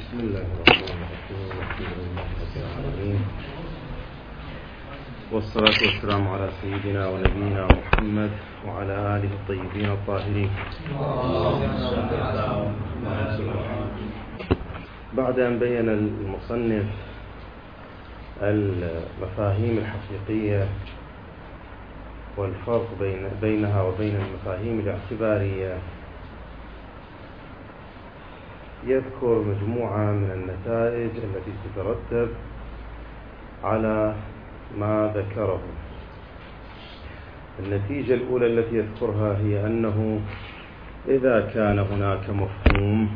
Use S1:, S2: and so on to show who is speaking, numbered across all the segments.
S1: بسم الله الرحمن الرحيم. الحمد لله رب العالمين، والصلاة والسلام على سيدنا ونبينا محمد وعلى آله الطيبين الطاهرين. بعد أن بين المصنف المفاهيم الحقيقية والفرق بينها وبين المفاهيم الاعتبارية، يذكر مجموعة من النتائج التي تترتب على ما ذكره. النتيجة الأولى التي يذكرها هي أنه إذا كان هناك مفهوم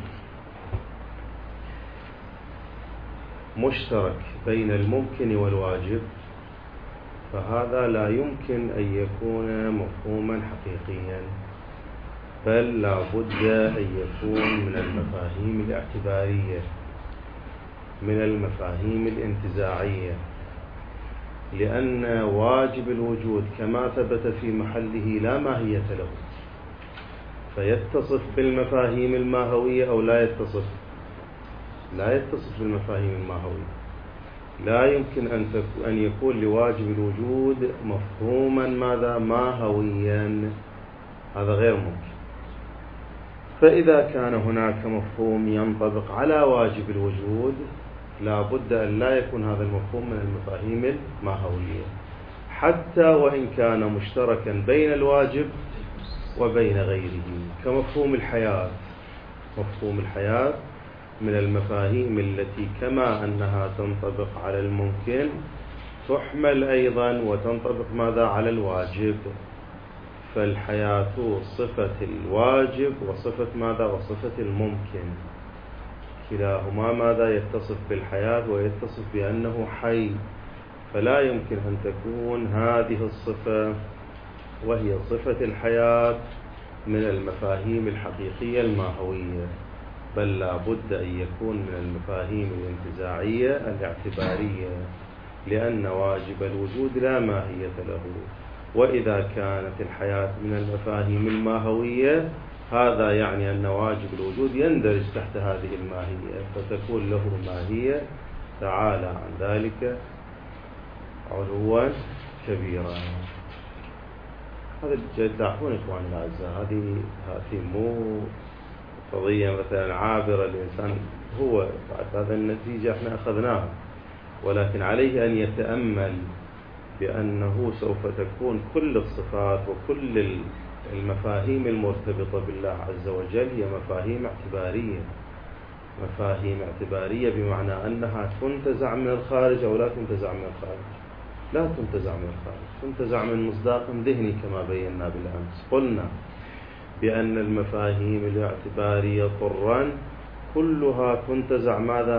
S1: مشترك بين الممكن والواجب، فهذا لا يمكن أن يكون مفهوما حقيقيا، بل لا بد أن يكون من المفاهيم الاعتبارية، من المفاهيم الانتزاعية، لأن واجب الوجود كما ثبت في محله لا ماهية له، فيتصف بالمفاهيم الماهوية أو لا يتصف؟ لا يتصف بالمفاهيم الماهوية. لا يمكن أن يكون لواجب الوجود مفهوما ماذا؟ ماهويا، هذا غير ممكن. فإذا كان هناك مفهوم ينطبق على واجب الوجود، لا بد أن لا يكون هذا المفهوم من المفاهيم الماهوية، حتى وإن كان مشتركا بين الواجب وبين غيره، كمفهوم الحياة. مفهوم الحياة من المفاهيم التي كما أنها تنطبق على الممكن تحمل أيضا وتنطبق ماذا؟ على الواجب. فالحياة صفة الواجب وصفة ماذا؟ وصفة الممكن، كلاهما ماذا؟ يتصف بالحياة ويتصف بأنه حي، فلا يمكن أن تكون هذه الصفة وهي صفة الحياة من المفاهيم الحقيقية الماهوية، بل لا بد أن يكون من المفاهيم الانتزاعية الاعتبارية، لأن واجب الوجود لا ماهية له. وإذا كانت الحياة من المفاهيم الماهوية، هذا يعني أن واجب الوجود يندرج تحت هذه الماهية، فتكون له ماهية تعالى عن ذلك علوا كبيرا. هذا تعرفون إخواني الأعزاء، هذه مو قضية مثلا عابرة الإنسان هو بعد هذا النتيجة احنا أخذناها، ولكن عليه أن يتأمل بأنه سوف تكون كل الصفات وكل المفاهيم المرتبطة بالله عز وجل هي مفاهيم اعتبارية. مفاهيم اعتبارية بمعنى أنها تنتزع من الخارج أو لا تنتزع من الخارج؟ لا تنتزع من الخارج، تنتزع من مصداق ذهني كما بينا بالأمس. قلنا بأن المفاهيم الاعتبارية طرا كلها تنتزع ماذا؟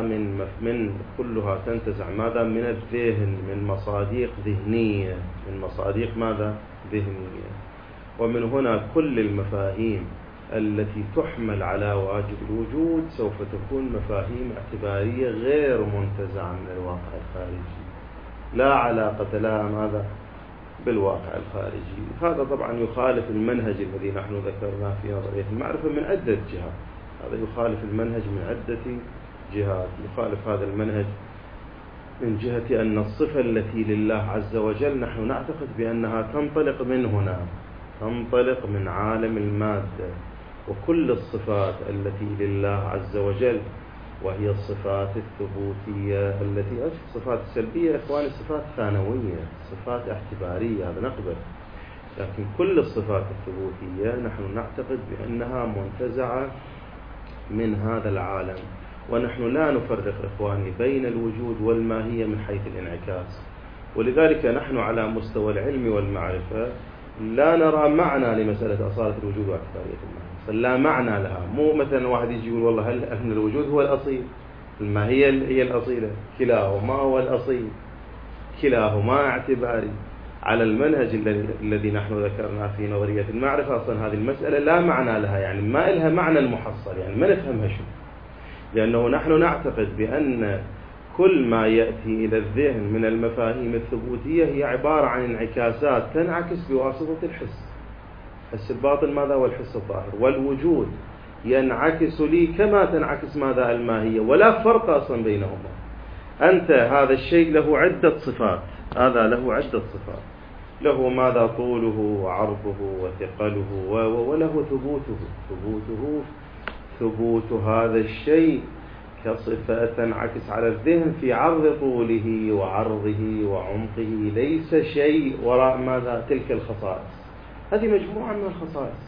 S1: كلها تنتزع ماذا؟ من الذهن، من مصادق ذهنية، من مصادق ماذا؟ ذهنية. ومن هنا كل المفاهيم التي تحمل على واجب الوجود سوف تكون مفاهيم اعتبارية غير منتزعة من الواقع الخارجي، لا علاقة لها ماذا؟ بالواقع الخارجي. هذا طبعا يخالف المنهج الذي نحن ذكرناه في نظرية المعرفة من عدة جهات. هذا يخالف المنهج من عدة جهات. يخالف هذا المنهج من جهة أن الصفة التي لله عز وجل نحن نعتقد بأنها تنطلق من هنا، تنطلق من عالم المادة، وكل الصفات التي لله عز وجل وهي الصفات الثبوتية التي الصفات السلبية إخواني صفات ثانوية، صفات اعتبارية، هذا نقبل، لكن كل الصفات الثبوتية نحن نعتقد بأنها منتزعة من هذا العالم. ونحن لا نفرق إخواني بين الوجود والماهية من حيث الانعكاس، ولذلك نحن على مستوى العلم والمعرفة لا نرى معنى لمسألة أصالة الوجود واعتبارية الماهية، لا معنى لها. مو مثلا واحد يجي يقول والله هل أن الوجود هو الأصيل، الماهية هي الأصيلة، كلاهما هو الأصيل، كلاهما اعتباري. على المنهج الذي نحن ذكرناه في نظرية المعرفة أصلا هذه المسألة لا معنى لها، يعني ما لها معنى المحصل، يعني ما نفهمها شو، لأنه نحن نعتقد بأن كل ما يأتي إلى الذهن من المفاهيم الثبوتية هي عبارة عن انعكاسات تنعكس بواسطة الحس، حس الباطن ماذا؟ والحس الظاهر. والوجود ينعكس لي كما تنعكس ماذا الماهية، ولا فرق أصلا بينهما. أنت هذا الشيء له عدة صفات، هذا له عدة صفات، له ماذا طوله وعرضه وثقله وله ثبوت هذا الشيء كصفة تنعكس على الذهن في عرض طوله وعرضه وعمقه، ليس شيء وراء ماذا تلك الخصائص. هذه مجموعة من الخصائص،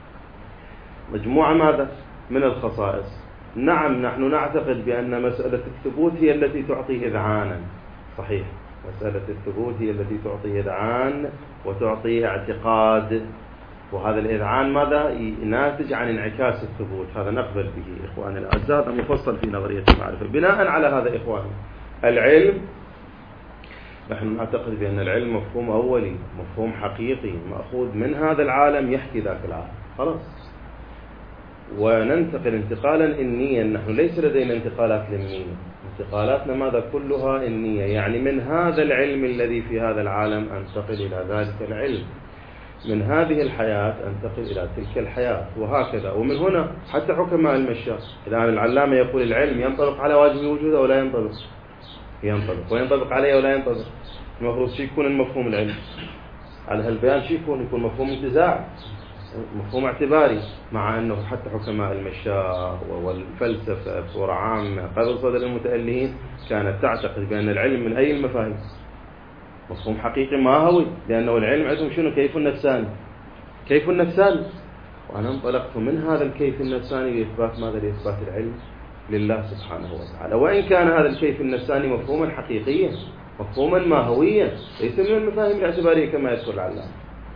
S1: مجموعة ماذا من الخصائص. نعم نحن نعتقد بأن مسألة الثبوت هي التي تعطي إذعانا، صحيح، مسألة الثبوت هي التي تعطي إذعان وتعطي اعتقاد، وهذا الإذعان ماذا ناتج عن انعكاس الثبوت، هذا نقبل به إخواني الأعزاء. هذا مفصل في نظرية المعرفة. بناء على هذا إخواني العلم، نحن نعتقد بأن العلم مفهوم أولي، مفهوم حقيقي مأخوذ من هذا العالم يحكي ذاك العالم، خلاص، وننتقل انتقالا إنيا. نحن ليس لدينا انتقالات لمنية، انتقالاتنا ماذا كلها إنية، يعني من هذا العلم الذي في هذا العالم أنتقل إلى ذلك العلم، من هذه الحياة أنتقل إلى تلك الحياة، وهكذا. ومن هنا حتى حكماء المشاة، الآن العلامة يقول العلم ينطبق على واجب الوجود أو لا ينطبق؟ ينطبق. وينطبق عليه ولا ينطبق؟ المفروض شيء يكون المفهوم العلمي على هالبيان، شيء يكون مفهوم انتزاع، مفهوم اعتباري، مع أنه حتى حكماء المشاة والفلسفة بصورة عامة قبل صدر المتألهين كانت تعتقد بأن العلم من أي المفاهيم مفهوم حقيقي ماهوي، لأنه العلم عندهم شنو؟ كيف النفساني، كيف النفساني. وأنا انطلقت من هذا الكيف النفساني لإثبات ماذا؟ لإثبات العلم لله سبحانه وتعالى. وإن كان هذا الكيف النفساني مفهوما حقيقيا، مفهوما ماهويا، ليس من المفاهيم الاعتبارية كما يذكر العلامة.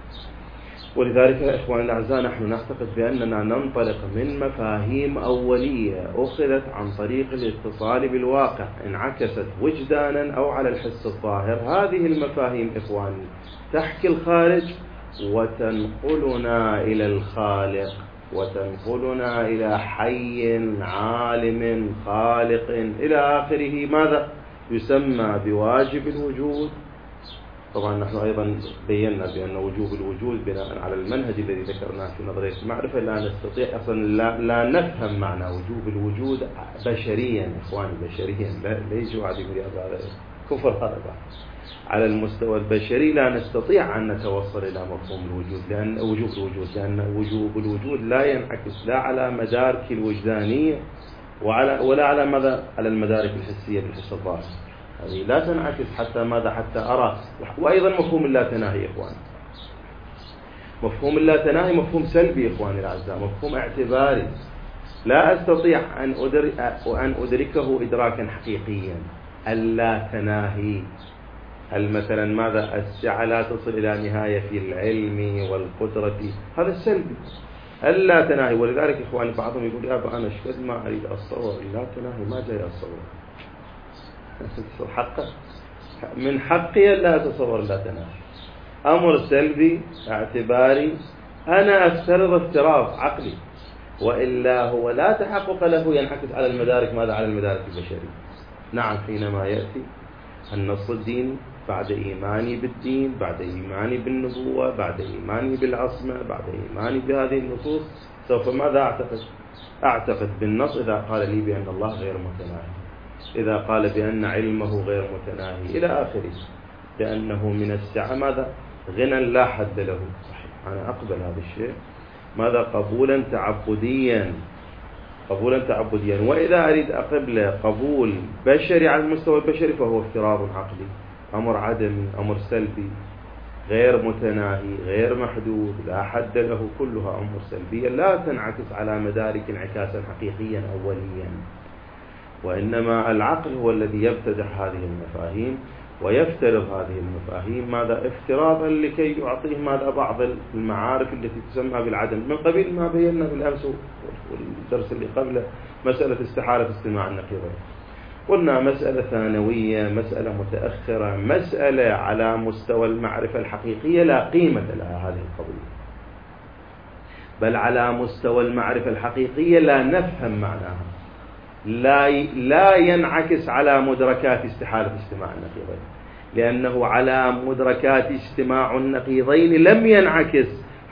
S1: ولذلك يا إخواني الأعزاء نحن نعتقد بأننا ننطلق من مفاهيم أولية أخذت عن طريق الاتصال بالواقع، انعكست وجدانا أو على الحس الظاهر. هذه المفاهيم إخواني تحكي الخارج وتنقلنا إلى الخالق، وتنقلنا إلى حي عالم خالق إلى آخره، ماذا يسمى بواجب الوجود. طبعا نحن أيضا بينا بأن وجوب الوجود بناء على المنهج الذي ذكرناه في نظرية المعرفة لا نستطيع أصلا لا نفهم معنى وجوب الوجود بشريا. إخواني بشريا، لا يجوا عاد يقول هذا كفر، هذا على المستوى البشري لا نستطيع أن نتوصل إلى مفهوم الوجود، لأن وجوب الوجود، لأن وجوب الوجود لا ينعكس لا على مدارك الوجدانية ولا على ماذا؟ على المدارك الحسية بالحس الظاهر، هذه لا تنعكس حتى ماذا؟ حتى أرى. وأيضا مفهوم اللا-تناهي إخواني، مفهوم اللا-تناهي مفهوم سلبي إخواني الأعزاء، مفهوم اعتباري، لا أستطيع أن أدركه إدراكا حقيقيا. اللا-تناهي، مثلا ماذا؟ السعة لا تصل إلى نهاية في العلم والقدرة، هذا السلبي اللا-تناهي. ولذلك إخواني بعضهم يقول يا أبا أنا شكد ما أريد أتصور اللا-تناهي، ما جاي أتصور حقا، من حقي لا أتصور لا-تناهي، أمر سلبي اعتباري، أنا أفترض افتراض عقلي، وإلا هو لا تحقق له، ينعكس على المدارك ماذا؟ على المدارك البشرية. نعم حينما يأتي النص الديني بعد إيماني بالدين، بعد إيماني بالنبوة، بعد إيماني بالعصمة، بعد إيماني بهذه النصوص، سوف ماذا أعتقد بالنص إذا قال لي بأن الله غير متناهي، إذا قال بأن علمه غير متناهي إلى آخره، لأنه من السعة ماذا؟ غنى لا حد له. صحيح، أنا أقبل هذا الشيء ماذا؟ قبولا تعبديا، قبولا تعبديا. وإذا أريد أقبل قبول بشري على المستوى البشري فهو افتراض عقلي، أمر عدمي، أمر سلبي، غير متناهي، غير محدود، لا حد له، كلها أمور سلبية لا تنعكس على مدارك انعكاسا حقيقيا أوليا. وإنما العقل هو الذي يبتدح هذه المفاهيم ويفترض هذه المفاهيم ماذا؟ افتراضا لكي يعطيه ماذا؟ بعض المعارف التي تسمى بالعدم، من قبيل ما بينا بالأمس والدرس اللي قبله مسألة استحالة استماع النقيضين. قلنا مسألة ثانوية، مسألة متأخرة، مسألة على مستوى المعرفة الحقيقية لا قيمة لها هذه القضية، بل على مستوى المعرفة الحقيقية لا نفهم معناها، لا ينعكس على مدركات استحالة استماع النقيضين، لأنه على مدركات استماع النقيضين لم ينعكس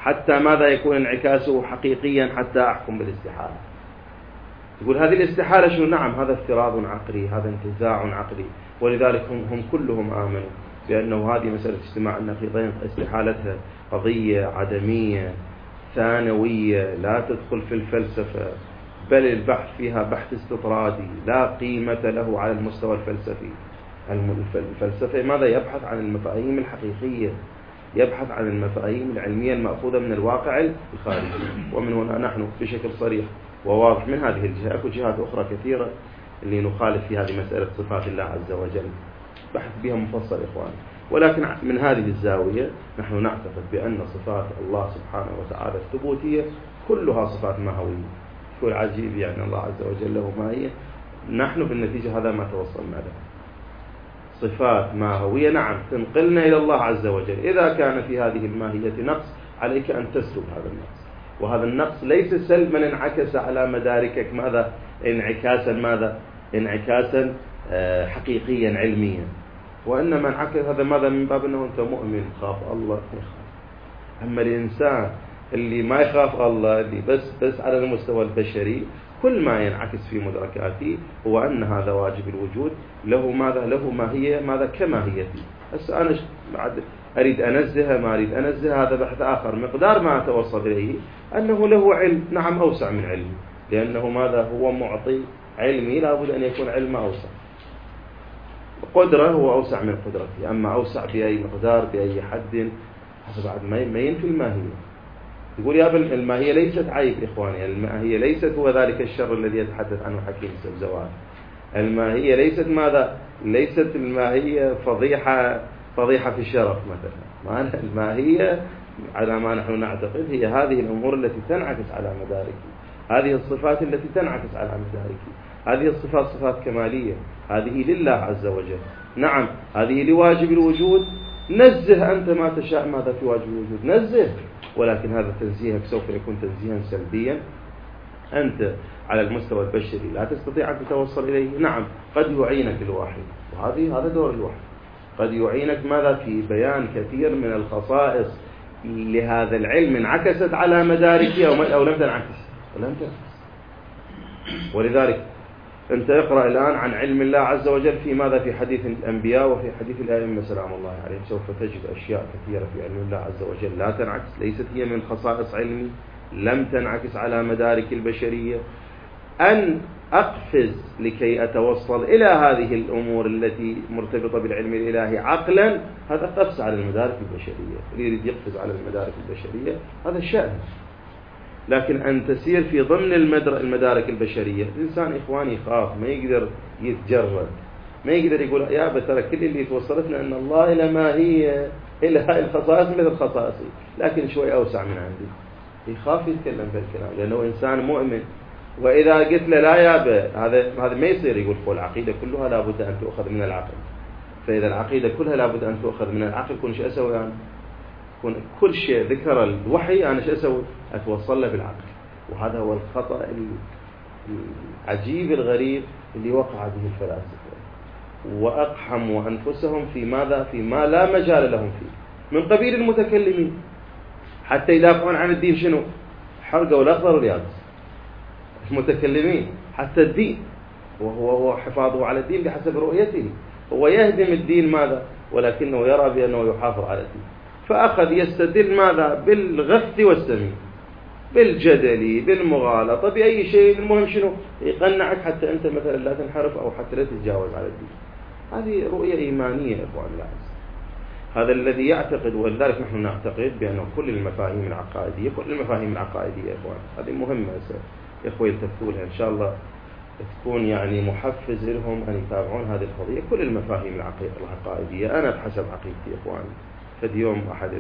S1: حتى ماذا يكون انعكاسه حقيقيا حتى أحكم بالاستحالة. يقول هذه الاستحالة شنو؟ نعم هذا افتراض عقلي، هذا انتزاع عقلي، ولذلك هم كلهم آمنوا بأنه هذه مسألة اجتماع النقيضين استحالتها قضية عدمية ثانوية لا تدخل في الفلسفة، بل البحث فيها بحث استطرادي لا قيمة له على المستوى الفلسفي. الفلسفة ماذا؟ يبحث عن المفاهيم الحقيقية، يبحث عن المفاهيم العلمية المأخوذة من الواقع الخارجي. ومن هنا نحن بشكل صريح وواضح من هذه الجهة، أكو جهات أخرى كثيرة اللي نخالف في هذه مسألة صفات الله عز وجل، بحث بها مفصل إخواني، ولكن من هذه الزاوية نحن نعتقد بأن صفات الله سبحانه وتعالى الثبوتية كلها صفات ماهوية. شو العجيب يعني الله عز وجل له ماهية، نحن بالنتيجة هذا ما توصلنا له، صفات ماهوية نعم تنقلنا إلى الله عز وجل. إذا كان في هذه الماهية نقص عليك أن تسلب هذا النقص، وهذا النقص ليس سلبا انعكس على مداركك ماذا؟ انعكاسا ماذا؟ انعكاسا حقيقيا علميا، وإنما انعكس هذا ماذا؟ من باب أنه أنت مؤمن خاف الله يخاف. أما الإنسان اللي ما يخاف الله، اللي بس على المستوى البشري، كل ما ينعكس في مدركاته هو أن هذا واجب الوجود له ماذا؟ له ماهية ماذا؟ كماهيتي. بس أنا أريد أنزه ما أريد أنزه، هذا بحث آخر. مقدار ما أتوصل إليه أنه له علم نعم أوسع من علمي، لأنه ماذا؟ هو معطي علمي لابد أن يكون علم أوسع. قدرة هو أوسع من قدرتي، أما أوسع بأي مقدار بأي حد هذا بعد ما ينفي الماهية. يقول يا ابن الماهية ليست عيب إخواني، الماهية ليست هو ذلك الشر الذي يتحدث عنه حكيم الزوال. الماهية ليست ماذا؟ ليست الماهية فضيحة في الشرف مثلا. الماهية على ما نحن نعتقد هي هذه الأمور التي تنعكس على مدارك، هذه الصفات التي تنعكس على مدارك، هذه الصفات صفات كمالية، هذه لله عز وجل. نعم هذه لواجب الوجود، نزه أنت ما تشاء ماذا في واجب الوجود، نزه، ولكن هذا تنزيهك سوف يكون تنزيها سلبيا، أنت على المستوى البشري لا تستطيع أن تتوصل إليه. نعم قد يعينك الوحي، هذا دور الوحي، قد يعينك ماذا؟ في بيان كثير من الخصائص لهذا العلم انعكست على مدارك أو لم تنعكس. ولذلك أنت اقرأ الآن عن علم الله عز وجل في ماذا؟ في حديث الأنبياء وفي حديث الأئمة سلام الله عليهم، سوف تجد أشياء كثيرة في علم الله عز وجل لا تنعكس، ليست هي من خصائص علمي، لم تنعكس على مدارك البشرية. أن أقفز لكي أتوصل إلى هذه الأمور التي مرتبطة بالعلم الإلهي عقلا، هذا قفز على المدارك البشرية. اللي يريد يقفز على المدارك البشرية هذا الشأن، لكن أن تسير في ضمن المدارك البشرية. الإنسان إخواني يخاف، ما يقدر يتجرد، ما يقدر يقول يا ترى كل اللي توصلتنا أن الله إلى ما هي إلى هاي الخصائص مثل خصائصي، لكن شوي أوسع من عندي. يخاف يتكلم بالكلام لأنه إنسان مؤمن. وإذا قلت له لا يا هذا ما يصير، يقول العقيدة كلها لابد أن تؤخذ من العقل. فإذا العقيدة كلها لابد أن تؤخذ من العقل، كل شيء أسوي أنا، كل شيء ذكر الوحي أنا شو أسوي؟ أتوصل له بالعقل. وهذا هو الخطأ العجيب الغريب اللي وقع به الفلاسفة، وأقحموا أنفسهم في ماذا؟ فيما لا مجال لهم فيه، من قبيل المتكلمين حتى يدافعون عن الدين. شنو؟ حرقوا الأخضر واليابس. المتكلمين حتى الدين، وهو حفاظه على الدين بحسب رؤيته، هو يهدم الدين ماذا؟ ولكنه يرى بأنه يحافظ على الدين، فأخذ يستدل ماذا؟ بالغث والسمين، بالجدل، بالمغالطة، بأي شيء. المهم شنو؟ يقنعك حتى أنت مثلا لا تنحرف أو حتى لا تتجاوز على الدين. هذه رؤية إيمانية إخوان العزيز، هذا الذي يعتقد. ولذلك نحن نعتقد بأن كل المفاهيم العقائدية إخوان هذه مهمة يا إخوة يلتفتوا لها إن شاء الله، تكون يعني محفز لهم أن يتابعون هذه القضية. كل المفاهيم العقائدية، أنا بحسب عقيدتي إخواني، فاليوم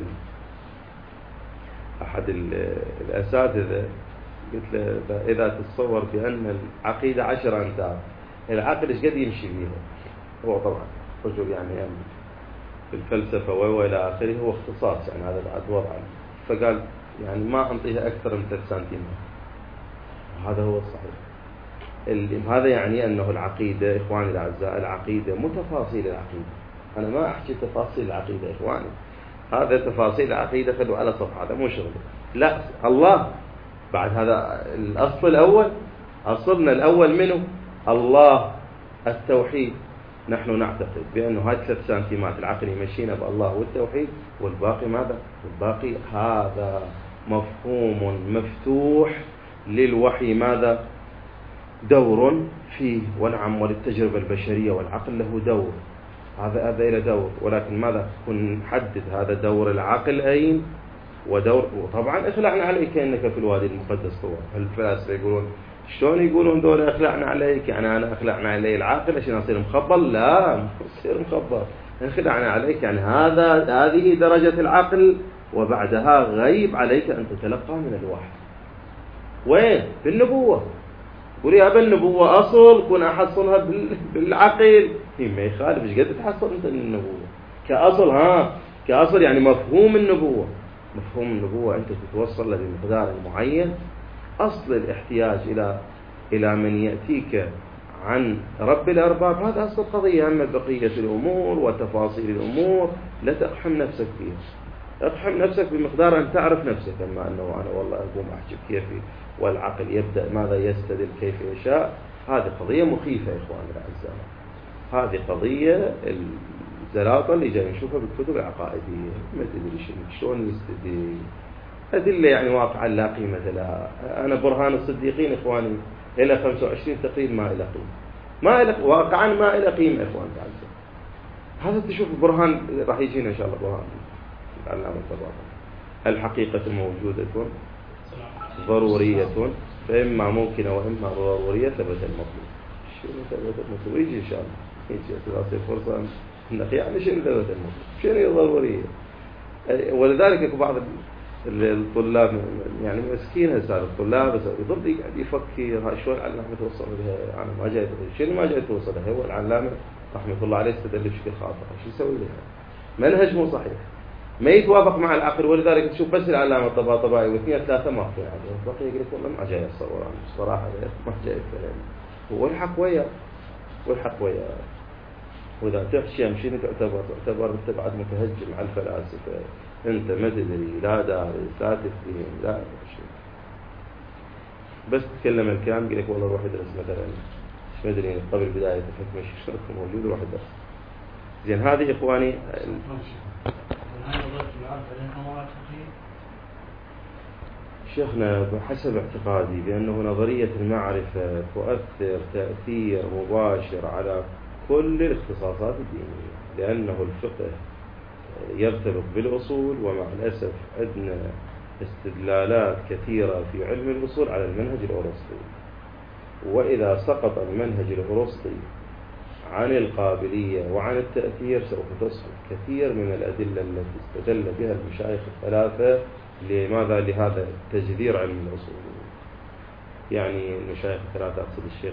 S1: أحد الأساتذة قلت له إذا تتصور بأن العقيدة 10 أمتار، العقل إيش قد يمشي فيها؟ هو طبعا رجل يعني في الفلسفة وإلى آخره، هو اختصاص يعني هذا بعد وضعه، فقال يعني ما أنطيها أكثر من 3 سنتيمتر. هذا هو الصحيح. هذا يعني أنه العقيدة إخواني الأعزاء، العقيدة مو تفاصيل العقيدة. أنا ما أحكي تفاصيل العقيدة إخواني، هذا تفاصيل العقيدة خلوا على صفحة، هذا مو شغله. لا، الله بعد هذا الأصل الأول. أصلنا الأول منه الله، التوحيد. نحن نعتقد بأنه هذه 3 سنتيمات العقل يمشينا بالله والتوحيد، والباقي ماذا؟ والباقي هذا مفهوم مفتوح للوحي ماذا؟ دور فيه. ونعم، وللتجربة البشرية والعقل له دور، هذا إلى دور، ولكن ماذا؟ نحدد هذا دور العقل أين ودور. وطبعا اخلعنا عليك انك في الوادي المقدس طوى. الفلاسفه يقولون شلون يقولون دول اخلعنا عليك؟ يعني انا اخلعنا علي العاقل عشان اصير مخبل؟ لا، مش اصير مخبل. اخلعنا عليك يعني هذه درجه العقل، وبعدها غيب عليك ان تتلقى من الوحي. وين؟ في النبوه. قول يا ابا النبوه اصل كنا احصلها بالعقل. ما يخالف، ايش قد تحصل انت من النبوه كاصل؟ كاصل يعني مفهوم النبوه. مفهوم النبوة أنت تتوصل له بمقدار معين. أصل الاحتياج إلى من يأتيك عن رب الأرباب هذا أصل القضية. أما بقية الأمور وتفاصيل الأمور لا تقحم نفسك فيها. اقحم نفسك بمقدار أن تعرف نفسك. أما أنه أنا والله أقوم أحجب كيفي والعقل يبدأ ماذا يستدل كيف يشاء، هذه قضية مخيفة يا إخواني الأعزاء. هذه قضية الزلاطة اللي جاي نشوفها بالكتب العقائدية. ما تدري شلون يستدل أدلة يعني واقعا لا قيمة لها. أنا برهان الصديقين إخواني إلى 25 تقريب ما إلى قيمة، ما إلى واقعا ما إلى قيمة إخواني الأعزاء. هذا تشوف برهان راح يجينا إن شاء الله برهان العلامة الطباطبائي. الحقيقة موجودة ضرورية، فإما ممكنة وإما ضرورية ثبت المطلوب. شنو ثبت المطلوب؟ يجي إن شاء الله، يجي تصير فرصة يعني شنو ثبت المطلوب، شنو ضرورية. ولذلك بعض الطلاب يعني مسكين هسه الطلاب يضل يقعد يفكر شلون العلامة توصل لها. أنا ما جاي شنو ما جاي توصل لها. هو العلامة رحمة الله عليه استدل بشكل خاطئ، شو يسوي لها؟ منهج مو صحيح، ما يتوافق مع العقل. ولذلك تشوف بس العلامة الطباطبائي واثنين ثلاثة ما في يعني بقي يقول لك والله ما جاي اتصور انا بصراحة ما جاي الكلام. هو الحق وياه والحق وياه. وإذا تحشي مشين تعتبر أنت بعد متهجم على الفلاسفة. أنت ما تدري، لا دارس، لا تفهم، لا شيء. بس تتكلم الكلام يقول لك والله روح ادرس مثلا ما ادري قبل بداية الحكمة شو موجود روح ادرس. زين هذه إخواني شيخنا بحسب اعتقادي بأنه نظرية المعرفة تؤثر تأثير مباشر على كل الاختصاصات الدينية، لأنه الفقه يرتبط بالأصول، ومع الأسف عندنا استدلالات كثيرة في علم الأصول على المنهج الأرسطي. وإذا سقط المنهج الأرسطي عن القابلية وعن التأثير سوف تسقط كثير من الأدلة التي استدل بها المشايخ الثلاثة لماذا؟ لهذا تجذير علم الأصول. يعني المشايخ الثلاثة أقصد الشيخ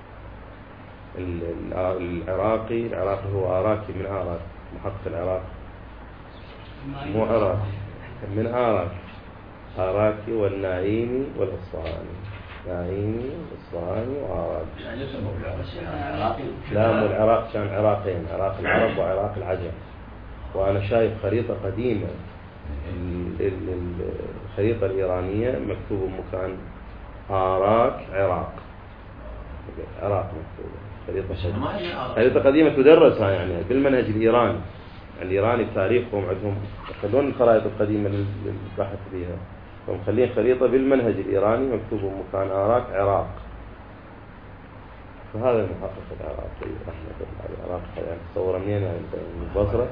S1: العراقي هو عراقي من عراق، محقق العراق مو عراق من عراق، عراقي والنعيمي والإصفهاني، نعيمي والإصفهاني وعراقي. لا مو العراق، كان عراقين، عراق العرب وعراق العجم. وأنا شايف خريطة قديمة، الخريطة الإيرانية مكتوب مكان عراق عراق مكتوبة. خريطة قديمة تدرسها يعني بالمنهج الإيراني. الإيراني بتاريخهم عندهم يخلون الخرائط القديمة للبحث بها، فمخلين خريطة بالمنهج الإيراني مكتوب مكان عراق. فهذا المحقق العراقي رحمة الله عليه. العراق يعني تصور منين يعني من البصرة.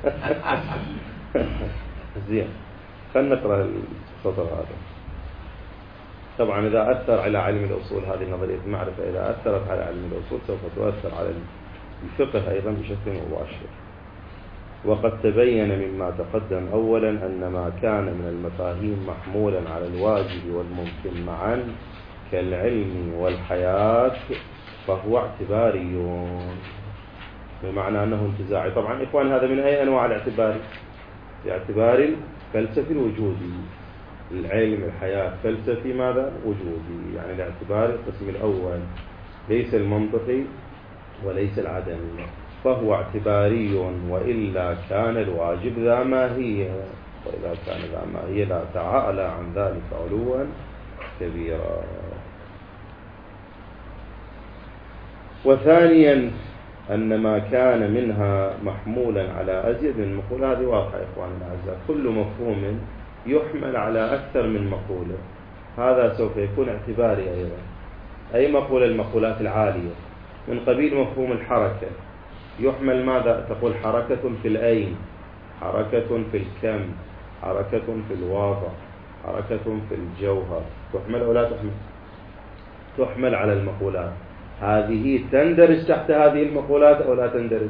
S1: زين خلينا نقرأ السطر هذا. طبعا إذا أثر على علم الأصول هذه نظرية المعرفة، إذا أثرت على علم الأصول سوف تؤثر على الفقه أيضا بشكل مباشر. وقد تبين مما تقدم أولا أن ما كان من المفاهيم محمولا على الواجب والممكن معا كالعلم والحياة فهو اعتباري، بمعنى أنه انتزاعي. طبعا إخوان هذا من أي أنواع الاعتباري؟ باعتبار الفلسفي الوجودي. العلم الحياة فلسفي ماذا؟ وجودي. يعني الاعتبار القسم الأول ليس المنطقي وليس العدمي، فهو اعتباري، وإلا كان الواجب ذا ماهية. وإذا كان ذا ماهية لا تعالى عن ذلك علوا كبيرا. وثانيا أن ما كان منها محمولا على أزيد من مقولة، هذه واضحة يا إخواني الأعزاء، كل مفهوم يحمل على أكثر من مقولة هذا سوف يكون اعتباري أيضا. أي مقولة؟ المقولات العالية من قبيل مفهوم الحركة يحمل ماذا؟ تقول حركة في الأين، حركة في الكم، حركة في الواضع، حركة في الجوهر، تحمل أو لا تحمل؟ تحمل على المقولات. هذه تندرج تحت هذه المقولات أو لا تندرج؟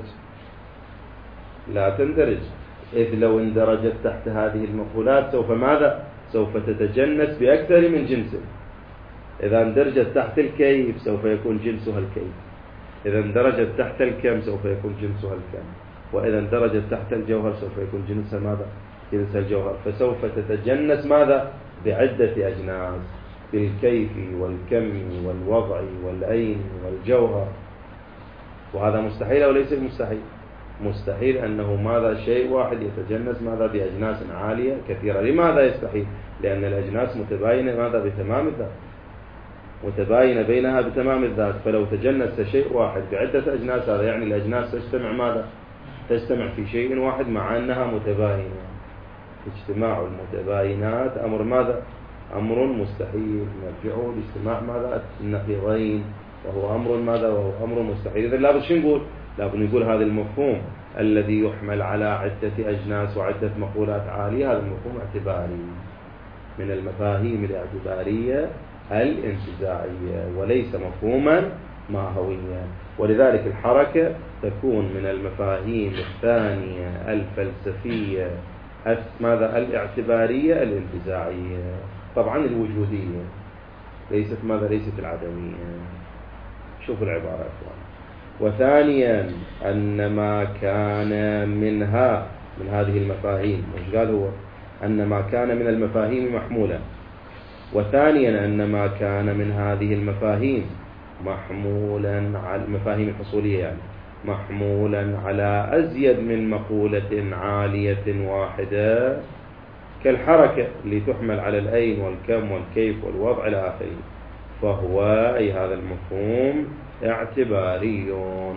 S1: لا تندرج، إذ لو اندرجت تحت هذه المقولات سوف ماذا؟ سوف تتجنس بأكثر من جنس. إذا اندرجت تحت الكيف سوف يكون جنسها الكيف، إذا اندرجت تحت الكم سوف يكون جنسها الكم، وإذا اندرجت تحت الجوهر سوف يكون جنسها ماذا؟ جنس الجوهر. فسوف تتجنس ماذا؟ بعدة أجناس، بالكيف والكم والوضع والأين والجوهر. وهذا مستحيل أو ليس مستحيل؟ مستحيل أنه ماذا؟ شيء واحد يتجنس ماذا؟ بأجناس عالية كثيرة. لماذا يستحيل؟ لأن الأجناس متباينة ماذا؟ بتمام الذات، متباينة بينها بتمام الذات. فلو تجنس شيء واحد بعدة أجناس هذا يعني الأجناس تجتمع ماذا؟ تجتمع في شيء واحد مع أنها متباينة. اجتماع المتباينات أمر ماذا؟ أمر مستحيل. نرجعه لاجتماع ماذا؟ النقيضين، وهو أمر ماذا؟ وهو أمر مستحيل. إذن لابد شو نقول؟ لابد نقول هذا المفهوم الذي يحمل على عدة أجناس وعدة مقولات عالية هذا المفهوم اعتباري من المفاهيم الاعتبارية الانتزاعية وليس مفهوما ماهويا. ولذلك الحركة تكون من المفاهيم الثانية الفلسفية ماذا؟ الاعتبارية الانتزاعية، طبعا الوجودية، ليست ماذا؟ ليست العدمية. شوفوا العبارة يا اخوان. وثانيا أن ما كان منها من هذه المفاهيم، مش قال هو أن ما كان من المفاهيم محمولا. وثانيا أن ما كان من هذه المفاهيم محمولا على المفاهيم الحصولية يعني محمولا على أزيد من مقولة عالية واحدة كالحركة اللي تحمل على الأين والكم والكيف والوضع إلى آخره، فهو أي هذا المفهوم اعتباري.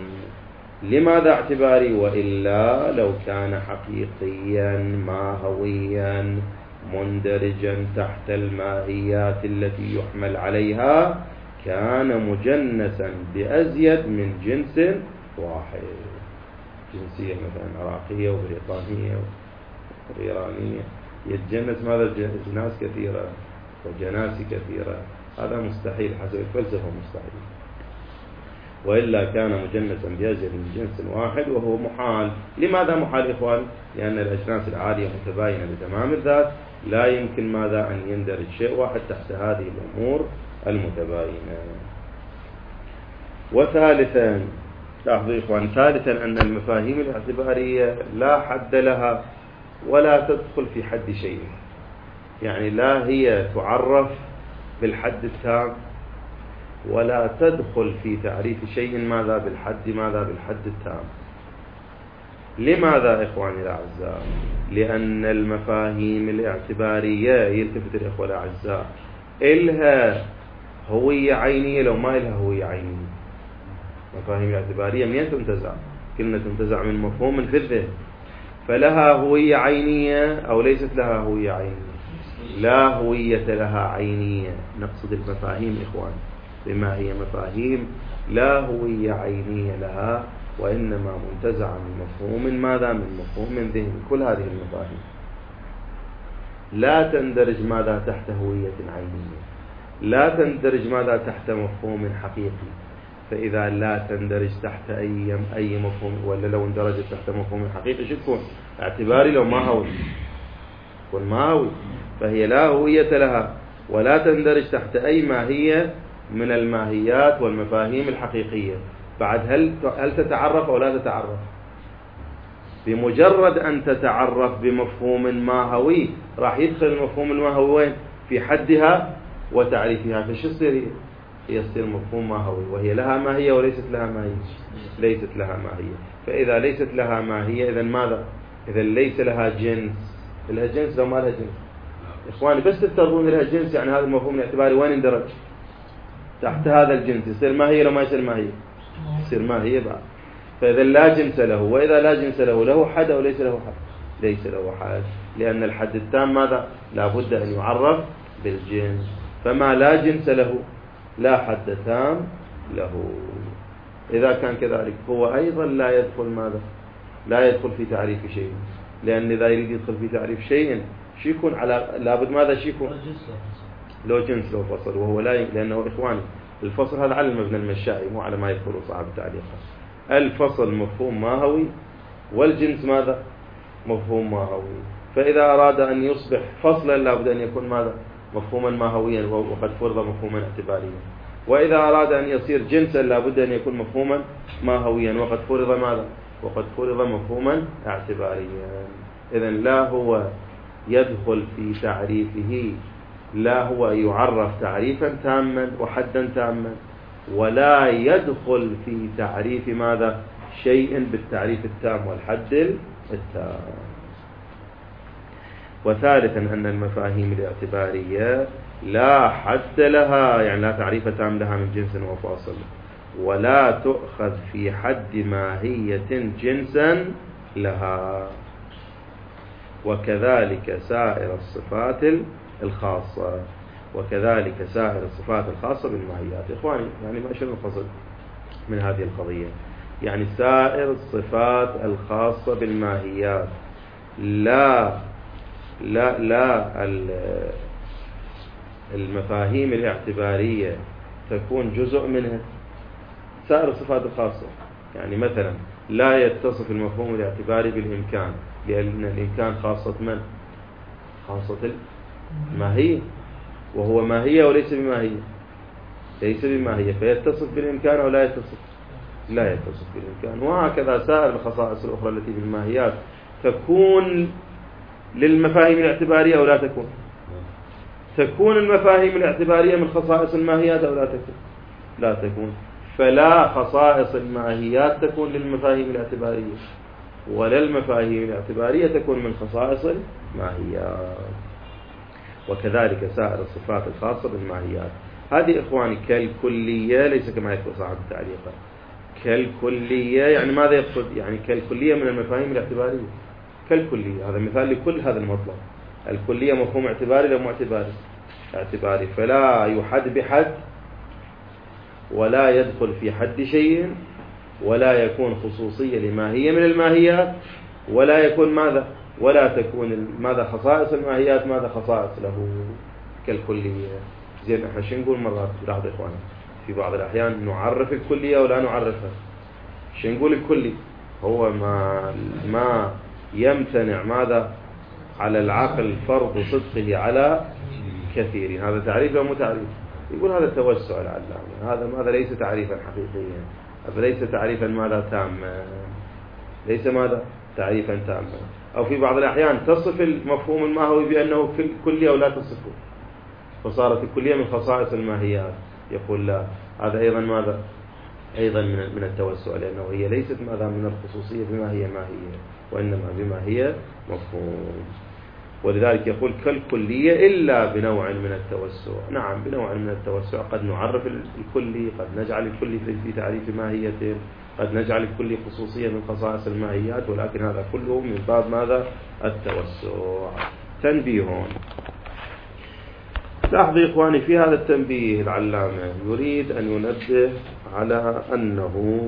S1: لماذا اعتباري؟ وإلا لو كان حقيقيا ماهويا مندرجا تحت الماهيات التي يحمل عليها كان مجنسا بأزيد من جنس واحد. جنسية مثلا عراقية وبريطانية وإيرانية يتجنس ماذا؟ جناس كثيرة وجناس كثيرة، هذا مستحيل حسب الفلسفة مستحيل. وإلا كان مجنسا بأزيد من جنس واحد وهو محال. لماذا محال إخوان؟ لأن الأجناس العالية متباينة بتمام الذات، لا يمكن ماذا؟ أن يندرج شيء واحد تحت هذه الأمور المتباينة. وثالثا لاحظوا إخوان، ثالثا أن المفاهيم الاعتبارية لا حد لها ولا تدخل في حد شيء، يعني لا هي تعرف بالحد التام ولا تدخل في تعريف شيء ماذا؟ بالحد ماذا؟ بالحد التام. لماذا إخواني الأعزاء؟ لأن المفاهيم الاعتبارية يلتفت الإخوة الأعزاء إلها هوية عينية لو ما إلها هوية عينية. مفاهيم الاعتبارية من تنتزع؟ كلمة تنتزع من مفهوم في الذهن، فلها هوية عينية أو ليست لها هوية عينية؟ لا هوية لها عينية. نقصد المفاهيم إخوان بما هي مفاهيم لا هوية عينية لها، وإنما منتزعة من مفهوم ماذا؟ من مفهوم ذهني. كل هذه المفاهيم لا تندرج ماذا؟ تحت هوية عينية، لا تندرج ماذا؟ تحت مفهوم حقيقي. فإذا لا تندرج تحت أي مفهوم، ولا لو اندرجت تحت مفهوم حقيقي شو تكون؟ اعتباري لو ما هوي تكون ماهوي. فهي لا هوية لها ولا تندرج تحت أي ماهية من الماهيات والمفاهيم الحقيقية. بعد هل تتعرف أو لا تتعرف؟ بمجرد أن تتعرف بمفهوم ماهوي راح يدخل المفهوم الماهوي وين؟ في حدها وتعريفها. فشو يصير مفهوم ماهوي وهي لها ماهية وليست لها ماهية؟ ليست لها ماهية. فإذا ليست لها ماهية إذن ماذا؟ إذن ليس لها جنس. لها جنس لو ما لها جنس؟ إخواني بس تفترضون لها جنس، يعني هذا المفهوم الاعتباري وين يندرج؟ تحت هذا الجنس. يصير ماهية لو ما يصير ماهية؟ يصير ماهية بعد. فإذا لا جنس له، وإذا لا جنس له، له حد أو ليس له حد؟ ليس له حد، لأن الحد التام ماذا؟ لا بد أن يعرف بالجنس. فما لا جنس له لا حد تام له. إذا كان كذلك هو أيضا لا يدخل ماذا؟ لا يدخل في تعريف شيء، لأن إذا يريد يدخل في تعريف شيء شيكون على لابد ماذا شيكون؟ لو جنس لو فصل، وهو لا لأنه إخواني الفصل هذا على المبنى المنشائي مو على ما يذكره صاحب التعليق. الفصل مفهوم ماهوي والجنس ماذا؟ مفهوم ماهوي. فإذا أراد أن يصبح فصلا لابد أن يكون ماذا؟ مفهوما ماهويا وقد فرض مفهوما اعتباريا. وإذا أراد أن يصير جنسا لابد أن يكون مفهوما ماهويا وقد فرض ماذا؟ وقد فرض مفهوما اعتباريا. إذن لا هو يدخل في تعريفه، لا هو يعرف تعريفا تاما وحدا تاما، ولا يدخل في تعريف ماذا؟ شيء بالتعريف التام والحد التام. وثالثا أن المفاهيم الاعتبارية لا حد لها، يعني لا تعريف تام لها من جنس وفاصل، ولا تؤخذ في حد ماهية جنسا لها. وكذلك سائر الصفات الخاصة، وكذلك سائر الصفات الخاصة بالماهيات. إخواني يعني ما شنو القصد من هذه القضية؟ يعني سائر الصفات الخاصة بالماهيات لا المفاهيم الاعتبارية تكون جزء منها. سائر الصفات الخاصة يعني مثلا لا يتصف المفهوم الاعتباري بالإمكان، لأن الإمكان خاصة من؟ خاصة الماهية، وهو ماهية وليس بماهية، ليس بماهية، فيتصف بالإمكان أو لا يتصف؟ لا يتصف بالإمكان. وهكذا سائر الخصائص الأخرى التي بالماهيات تكون للمفاهيم الاعتبارية أو لا تكون؟ تكون المفاهيم الاعتبارية من خصائص الماهيات أو لا تكون؟ لا تكون. فلا خصائص الماهيات تكون للمفاهيم الاعتبارية، ولا المفاهيم الاعتبارية تكون من خصائص الماهيات. وكذلك سائر الصفات الخاصة بالماهيات. هذه إخواني كالكلية، ليس كما يذكر صاحب التعليق. كالكلية يعني ماذا يقصد؟ يعني كالكلية من المفاهيم الاعتبارية، كالكلية. هذا مثال لكل هذا المطلب. الكلية مفهوم اعتباري لو مو اعتباري؟ اعتباري. فلا يحد بحد، ولا يدخل في حد شيء، ولا يكون خصوصية لماهية من الماهيات، ولا يكون ماذا؟ ولا تكون ماذا؟ خصائص الماهيات ماذا؟ خصائص له كالكلية. زين احنا شو نقول مرات لاحظوا إخواني في بعض الأحيان نعرف الكلية ولا نعرفها. شو نقول الكلي؟ هو ما يمتنع ماذا؟ على العقل فرض صدقه على كثير. هذا تعريف أو مو تعريف؟ يقول هذا توسع العلامة. هذا ليس تعريفا حقيقيا، هذا ليس تعريفا ماذا؟ تاما. ليس ماذا؟ تعريفا تاما. أو في بعض الأحيان تصف المفهوم الماهوي بأنه كلي أو لا تصفه، فصارت الكلية من خصائص الماهيات. يقول لا، هذا أيضا ماذا؟ أيضا من التوسع، لأنه هي ليست ماذا؟ من الخصوصية بما هي ماهية، وإنما بما هي مفهوم. ولذلك يقول كالكلية إلا بنوع من التوسع. نعم بنوع من التوسع، قد نعرف الكلي، قد نجعل الكلي في تعريف ماهيته، قد نجعل الكلي خصوصية من خصائص الماهيات، ولكن هذا كله من باب ماذا؟ التوسع. تنبيه. لاحظوا إخواني في هذا التنبيه العلامة يريد أن ينبه على أنه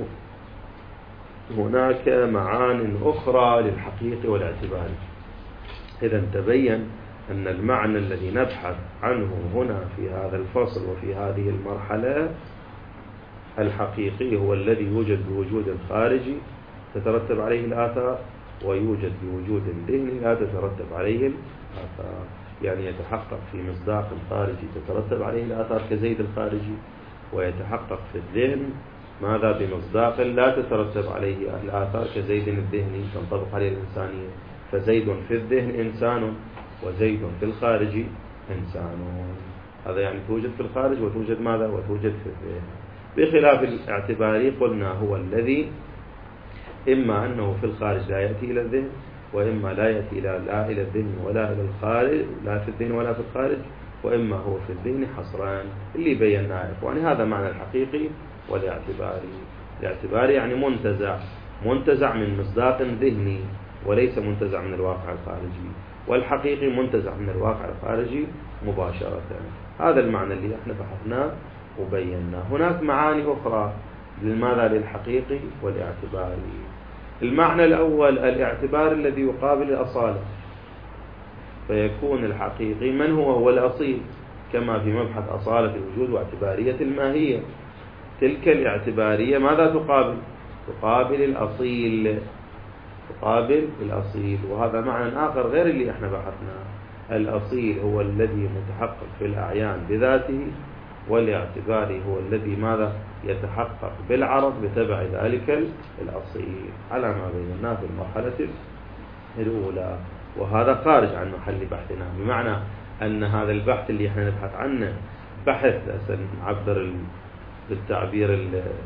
S1: هناك معان أخرى للحقيقة والاعتبار. إذا تبين أن المعنى الذي نبحث عنه هنا في هذا الفصل وفي هذه المرحلة الحقيقي هو الذي يوجد بوجود خارجي تترتب عليه الآثار، ويوجد بوجود ذهني لا تترتب عليه الآثار. يعني يتحقق في مصداق خارجي تترتب عليه الآثار كزيد الخارجي، ويتحقق في الذهن ماذا؟ بمصداق لا تترتب عليه الآثار كزيد الذهني تنطبق عليه الإنسانية. فزيد في الذهن إنسان، وزيد في الخارج إنسان. هذا يعني توجد في الخارج وتوجد ماذا؟ وتوجد في الذهن. بخلاف الاعتباري قلنا هو الذي إما أنه في الخارج لا يأتي إلى الذهن، وإما لا يأتي لا إلى الذهن ولا إلى الخارج، لا في الذهن ولا في الخارج، وإما هو في الذهن حصران اللي بيناه إخواني. هذا معنى الحقيقي والاعتباري. الاعتباري يعني منتزع من مصداق ذهني وليس منتزع من الواقع الخارجي، والحقيقي منتزع من الواقع الخارجي مباشرة. هذا المعنى اللي احنا بحثناه وبيناه. هناك معاني أخرى لماذا للحقيقي والاعتباري. المعنى الأول الاعتبار الذي يقابل الأصالة، فيكون الحقيقي من هو الأصيل، كما في مبحث أصالة الوجود واعتبارية الماهية. تلك الاعتبارية ماذا تقابل؟ تقابل الأصيل، تقابل الأصيل. وهذا معنى آخر غير اللي احنا بحثناه. الأصيل هو الذي متحقق في الأعيان بذاته، والاعتباري هو الذي ماذا يتحقق بالعرض بتبع ذلك الأصيل، على ما بيناه في المرحلة الأولى. وهذا خارج عن محل بحثنا، بمعنى أن هذا البحث اللي احنا نبحث عنه بحث نعبر بالتعبير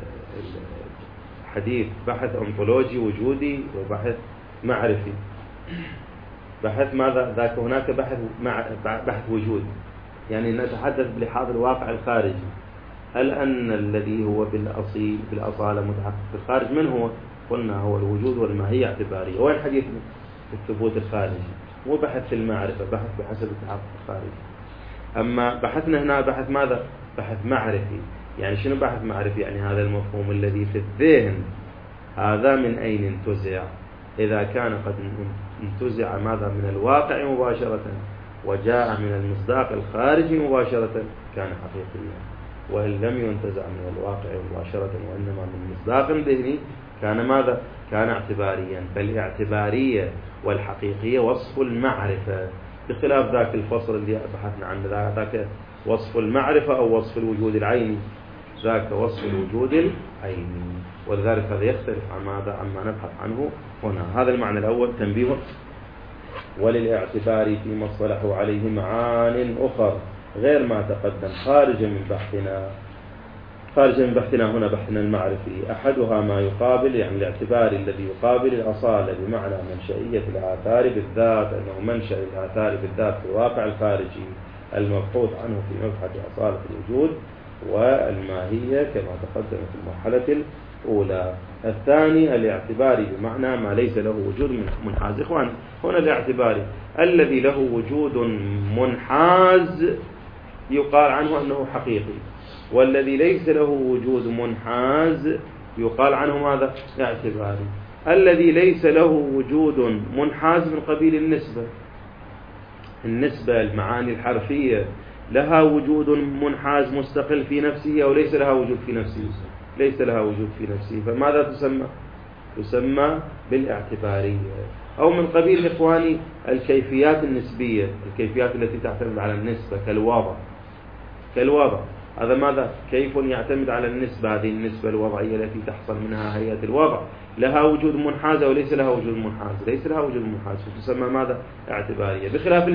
S1: الحديث بحث أنطولوجي وجودي وبحث معرفي. بحث ماذا ذاك؟ هناك بحث وجود، يعني نتحدث بلحاظ الواقع الخارجي. هل أن الذي هو بالأصالة متحقق في الخارج من هو؟ قلنا هو الوجود والماهية اعتبارية. وين حديث الثبوت الخارجي؟ مو بحث في المعرفة، بحث بحسب التحقق الخارجي. أما بحثنا هنا بحث ماذا؟ بحث معرفي. يعني شنو بحث معرفي؟ يعني هذا المفهوم الذي في الذهن هذا من أين انتزع؟ إذا كان قد انتزع ماذا؟ من الواقع مباشرة وجاء من المصداق الخارجي مباشرة كان حقيقيا، وإن لم ينتزع من الواقع مباشرة وإنما من مصداق ذهني كان ماذا؟ كان اعتباريا. فالاعتبارية والحقيقية وصف المعرفة، بخلاف ذاك الفصل اللي بحثنا عنه، ذاك وصف المعرفة أو وصف الوجود العيني، ذاك وصف الوجود العيني. ولذلك هذا يختلف عما نبحث عنه هنا. هذا المعنى الأول تنبيه. وللاعتبار فيما اصطلحوا عليه معان أخر غير ما تقدم خارج من بحثنا هنا بحثنا المعرفي. أحدها ما يقابل، يعني الاعتبار الذي يقابل الأصالة بمعنى منشئية الآثار بالذات، أنه منشأ الآثار بالذات في الواقع الخارجي المبحوث عنه في مبحث أصالة الوجود والماهية كما تقدم في المرحلة الأولى. الثاني الاعتباري بمعنى ما ليس له وجود منحاز. إخوان هنا الاعتباري الذي له وجود منحاز يقال عنه أنه حقيقي، والذي ليس له وجود منحاز يقال عنه ماذا؟ اعتباري. الذي ليس له وجود منحاز من قبيل النسبة المعاني الحرفية لها وجود منحاز مستقل في نفسه أو ليس لها وجود في نفسه؟ ليس لها وجود في نفسه، فماذا تسمى؟ تسمى بالاعتبارية. أو من قبيل إخواني الكيفيات النسبية، الكيفيات التي تعتمد على النسبة كالوضع. هذا ماذا؟ كيف يعتمد على النسبة، هذه النسبة الوضعية التي تحصل منها هيئة الوضع لها وجود منحاز أو ليس لها وجود منحاز؟ ليس لها وجود منحاز، فتسمى ماذا؟ اعتبارية. بخلاف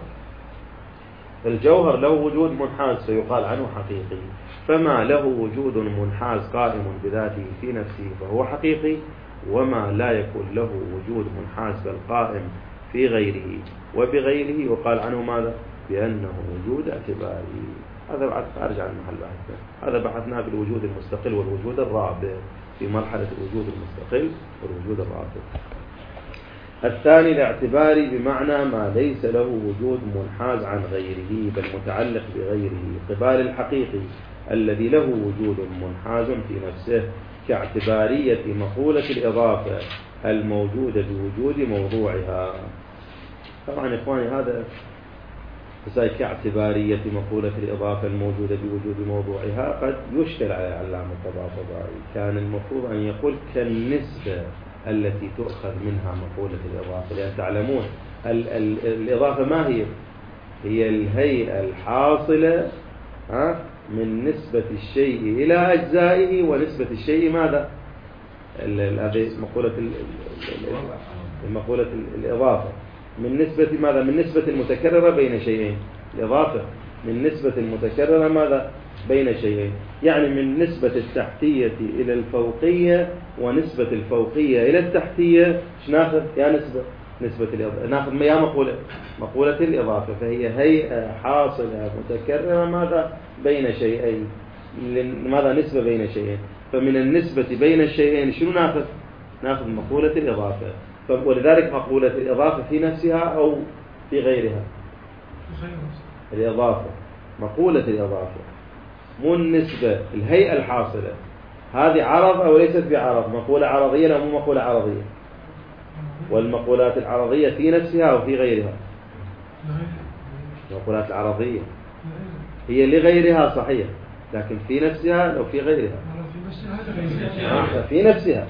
S1: الجوهر له وجود منحاز فيقال عنه حقيقي. فما له وجود منحاز قائم بذاته في نفسه فهو حقيقي، وما لا يكون له وجود منحاز بل قائم في غيره وبغيره يقال عنه ماذا؟ بأنه وجود اعتباري. هذا بعد خارج عن محل بحثنا. هذا بحثنا في الوجود المستقل والوجود الرابع في مرحلة الوجود المستقل والوجود الرابع. الثاني الاعتباري بمعنى ما ليس له وجود منحاز عن غيره بل متعلق بغيره، قبال الحقيقي الذي له وجود منحاز في نفسه، كاعتبارية مقولة الإضافة الموجودة بوجود موضوعها. طبعا إخواني هذا كاعتبارية مقولة الإضافة الموجودة بوجود موضوعها قد يشكل على العلامة الطباطبائي. كان المفروض أن يقول كالنسبة التي تؤخذ منها مقولة الإضافة، لأن تعلمون الإضافة ما هي؟ هي الهيئة الحاصلة من نسبة الشيء إلى أجزائه ونسبة الشيء ماذا؟ هذه مقولة الإضافة من نسبة ماذا؟ من نسبة المتكررة بين شيئين. الإضافة من نسبة المتكررة ماذا؟ بين شيئين، يعني من نسبة التحتية إلى الفوقية ونسبة الفوقية إلى التحتية. شناخذ يا نسبة؟ نسبة الإضافة. نأخذ يا مقولة الإضافة، فهي هيئة حاصلة متكررة ماذا بين شيئين، ماذا نسبة بين شيئين. فمن النسبة بين الشيئين شنو نأخذ مقولة الإضافة. ولذلك مقولة الإضافة في نفسها أو في غيرها. الإضافة مقولة الإضافة مو النسبة، الهيئة الحاصلة. هذه عرض أو ليست بعرض؟ مقولة عرضية لا مو مقولة عرضية؟ والمقولات العرضية في نفسها أو في غيرها؟ المقولات العرضية هي لغيرها صحيح، لكن في نفسها أو في غيرها؟ في نفسها.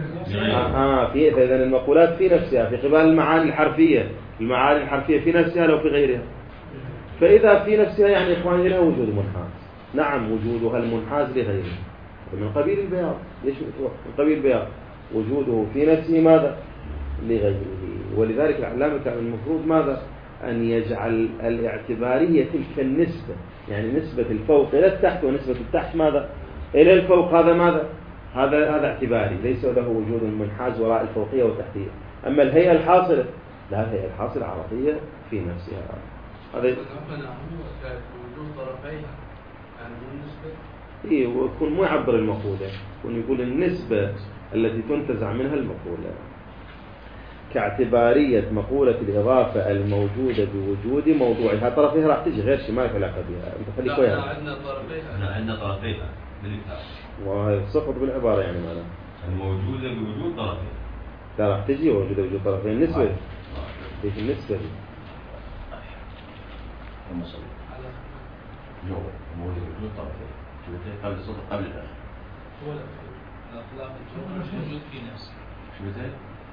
S1: فإذا المقولات في نفسها في قبال المعاني الحرفية. المعاني الحرفية في نفسها لو في غيرها. فإذا في نفسها يعني إخواني لها وجود منحاز. نعم وجودها المنحاز لغيرها من قبيل البياض. ليش من قبيل البياض؟ وجوده في نفسه ماذا؟ لغيره. ولذلك العلامة كان المفروض ماذا؟ أن يجعل الاعتبارية تلك النسبة، يعني نسبة الفوق إلى التحت ونسبة التحت ماذا؟ إلى الفوق. هذا ماذا؟ هذا اعتباري، ليس له وجود منحاز وراء الفوقية والتحتية. أما الهيئة الحاصلة لا، الهيئة الحاصلة عرضية في نفسها. هذا
S2: وجود طرفيها يعني النسبة.
S1: إيه، ويكون مو يعبر المقولة، يقول النسبة التي تنتزع منها المقولة. كاعتبارية مقولة الإضافة الموجودة بوجود موضوعها. طرفيها راح تجي غير شيء ما لك علاقة بها. أنت خليك وياها.
S2: عندنا طرفيها بالكتاب.
S1: وهذا سقط بالعبارة يعني معناه
S2: الموجودة بوجود طرفين.
S1: لا راح تجي موجودة بوجود طرفين. النسبة ليش النسبة دي؟
S2: موجودة بوجود طرفين. شو قبل الصدق قبل الآخر. هو الأخلاق الجوهر موجود في نفسه. شو بتقول؟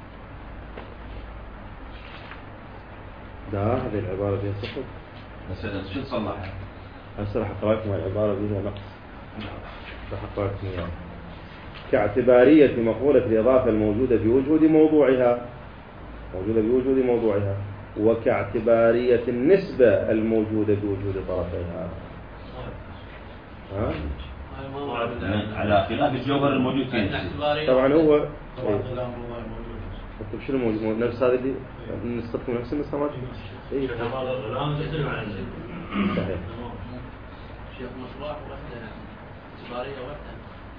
S1: لا هذه العبارة فيها سقط.
S2: بس شو تصلحها؟
S1: هسه راح أقرأ لكم العبارة فيها نقص. راح أقرأ لكم إياها. كاعتبارية مقولة الإضافة الموجودة بوجود موضوعها، موجودة بوجود موضوعها، وكاعتبارية النسبة الموجودة بوجود طرفيها.
S2: على خلاف الجوهر الموجود فيه.
S1: طبعا هو شنو موجود؟ نفس هذه اللي نسختكم نفس النسخة ما إيه صحيح.
S2: شيخ مصباح وحده اعتبارية وحده.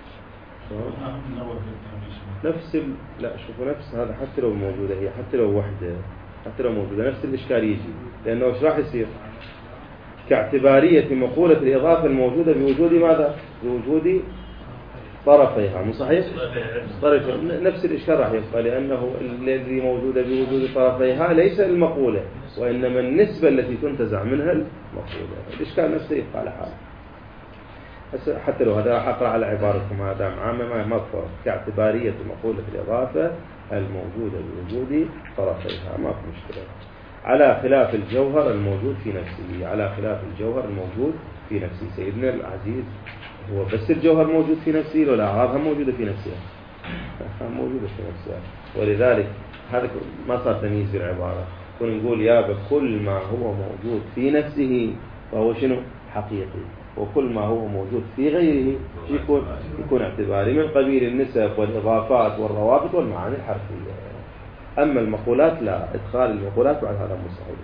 S1: نفس لا شوفوا نفس هذا حتى لو موجودة هي، حتى لو وحدة، حتى لو موجودة نفس الإشكال يجي. لأنه إيش راح يصير؟ كاعتبارية مقولة الإضافة الموجودة بوجود ماذا؟ بوجود طرفيها. مو صحيح؟ نفس الإشكال راح يبقى، لأنه الذي موجودة بوجود طرفيها ليس المقولة، وإنما النسبة التي تنتزع منها المقولة. الإشكال نفسه يبقى على حاله. حتى لو هذا راح أقرأ على عبارتكم هذا عامة ما تفرق. كاعتبارية مقولة الإضافة الموجودة بوجود طرفيها ما في مشكلة، على خلاف الجوهر الموجود في نفسه. على خلاف الجوهر الموجود في نفسه. سيدنا العزيز هو بس الجوهر موجود في نفسه ولا أعراضها موجودة في نفسها؟ موجودة في نفسها. ولذلك هذا ما صار تمييز بالعبارة. كنا نقول يا بكل ما هو موجود في نفسه فهو شنو؟ حقيقي، وكل ما هو موجود في غيره يكون اعتباري من قبيل النسب والإضافات والروابط والمعاني الحرفية. أما المقولات لا، إدخال المقولات بعد هذا مستحيل.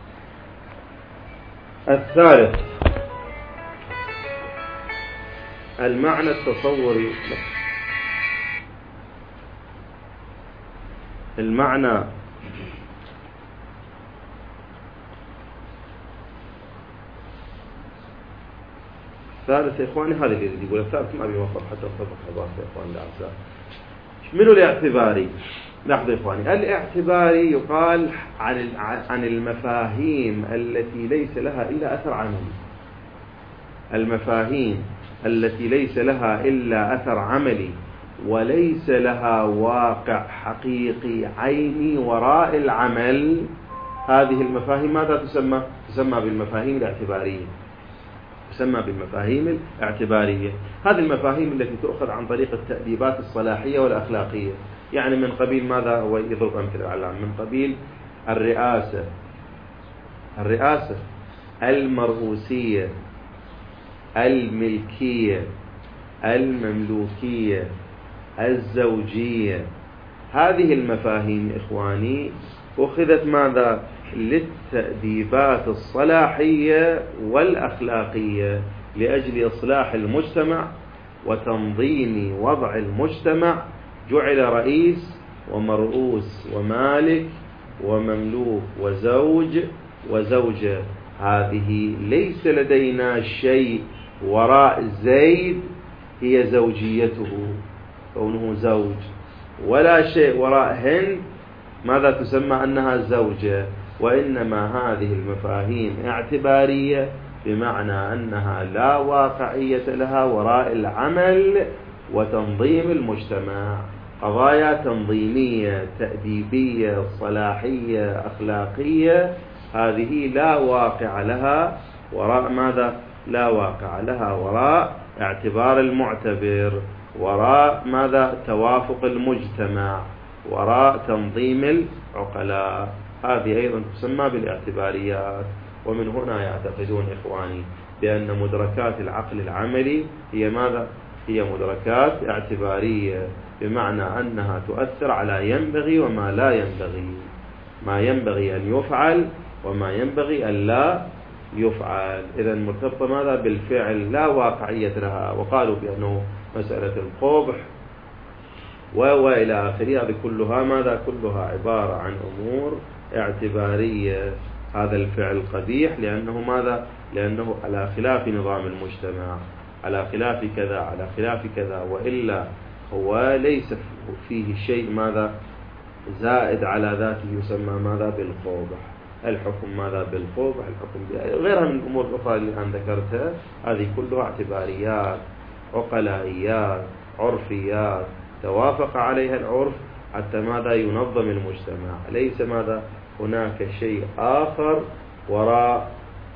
S1: الثالث المعنى التصوري. المعنى الثالث يا إخواني، هذا اللي يقول الثالث ما بيوفر حتى نطبق عبارة يا إخواني الأعزاء. منو الاعتباري؟ لاحظوا يا إخواني، الاعتباري يقال عن المفاهيم التي ليس لها إلا أثر عملي. المفاهيم التي ليس لها إلا أثر عملي وليس لها واقع حقيقي عيني وراء العمل، هذه المفاهيم ماذا تسمى؟ تسمى بالمفاهيم الاعتبارية. تسمى بالمفاهيم الاعتبارية. هذه المفاهيم التي تؤخذ عن طريق التأديبات الصلاحية والأخلاقية. يعني من قبيل ماذا؟ هو يضرب أمثلة على من قبيل الرئاسة المرؤوسية، الملكية، المملوكية، الزوجية. هذه المفاهيم إخواني أخذت ماذا؟ للتأديبات الصلاحية والأخلاقية لأجل إصلاح المجتمع وتنظيم وضع المجتمع. جعل رئيس ومرؤوس ومالك ومملوك وزوج وزوجة. هذه ليس لدينا شيء وراء زيد هي زوجيته كونه زوج، ولا شيء وراء هند ماذا تسمى أنها زوجة، وإنما هذه المفاهيم اعتبارية بمعنى أنها لا واقعية لها وراء العمل وتنظيم المجتمع. قضايا تنظيمية تأديبية صلاحية أخلاقية هذه لا واقع لها وراء ماذا؟ لا واقع لها وراء اعتبار المعتبر، وراء ماذا؟ توافق المجتمع، وراء تنظيم العقلاء. هذه أيضا تسمى بالاعتباريات. ومن هنا يعتقدون إخواني بأن مدركات العقل العملي هي ماذا؟ هي مدركات اعتبارية، بمعنى أنها تؤثر على ينبغي وما لا ينبغي، ما ينبغي أن يفعل وما ينبغي أن لا يفعل. إذا مرتبطة ماذا؟ بالفعل، لا واقعية لها. وقالوا بأنه مسألة القبح وإلى آخره هذه كلها ماذا؟ كلها عبارة عن أمور اعتبارية. هذا الفعل قبيح لأنه ماذا؟ لأنه على خلاف نظام المجتمع، على خلاف كذا، على خلاف كذا، وإلا هو ليس فيه شيء ماذا؟ زائد على ذاته يسمى ماذا؟ بالقبح. الحكم ماذا؟ بالقبح، الحكم غيرها من الأمور الأخرى اللي أنا ذكرتها، هذه كلها اعتباريات عقلائيات عرفيات توافق عليها العرف حتى ماذا؟ ينظم المجتمع. ليس ماذا؟ هناك شيء آخر وراء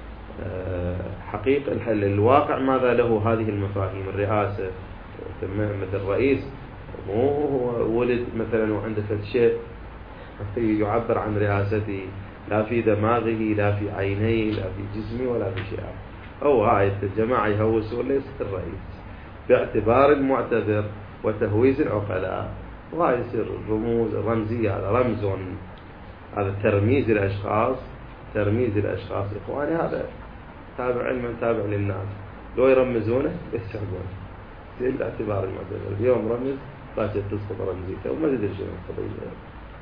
S1: حقيقة الواقع ماذا له هذه المفاهيم. الرئاسة مثل الرئيس مو ولد مثلا وعنده شيء يعبر عن رئاسته، لا في دماغه لا في عينيه لا في جسمه ولا في شيء، أو هاي الجماعة يهوسوا ليس الرئيس باعتبار المعتبر وتهويس العقلاء، وهاي يصير رموز رمزية، هذا رمز، هذا ترميز الأشخاص، ترميز الأشخاص. إخواني هذا تابع علما تابع للناس، لو يرمزونه يسحبونه زين باعتبار المعتبر. اليوم رمز باكر تسقط رمزيته وما تدري شنو القضية.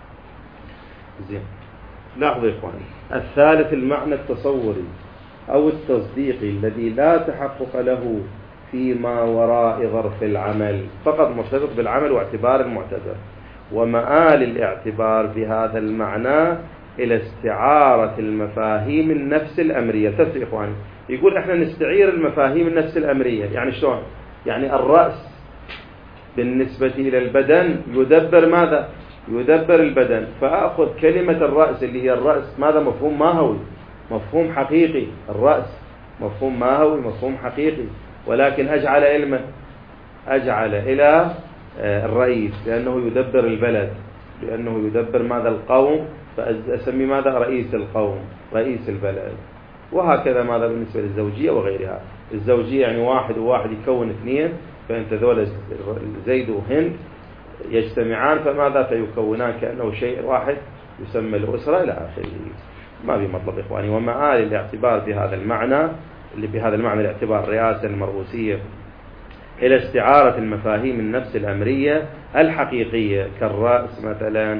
S1: زين لاحظوا إخواني. الثالث المعنى التصوري أو التصديقي الذي لا تحقق له فيما وراء ظرف العمل، فقط مرتبط بالعمل واعتبار المعتبر. ومآل الاعتبار بهذا المعنى إلى استعارة المفاهيم النفس الأمرية. تفسير إخواني يقول إحنا نستعير المفاهيم النفس الأمرية. يعني شلون؟ يعني الرأس بالنسبة إلى البدن يدبر ماذا؟ يدبر البدن. فأخذ كلمة الرأس اللي هي الرأس ماذا؟ مفهوم ماهوي، مفهوم حقيقي. الرأس مفهوم ماهوي، مفهوم حقيقي، ولكن أجعل علمه، أجعل إلى الرئيس لأنه يدبر البلد، لأنه يدبر ماذا؟ القوم، فأسمي ماذا؟ رئيس القوم، رئيس البلد. وهكذا ماذا بالنسبة للزوجية وغيرها. الزوجية يعني واحد وواحد يكون اثنين، فأنت ذول زيد وهند يجتمعان فماذا؟ فيكونان كأنه شيء واحد يسمى الأسرة إلى آخره. ما في مطلب إخواني. ومآل الاعتبار بهذا المعنى، اللي بهذا المعنى الاعتبار الرئاسة المرؤوسية، إلى استعارة المفاهيم النفس الأمرية الحقيقية كالرأس مثلا،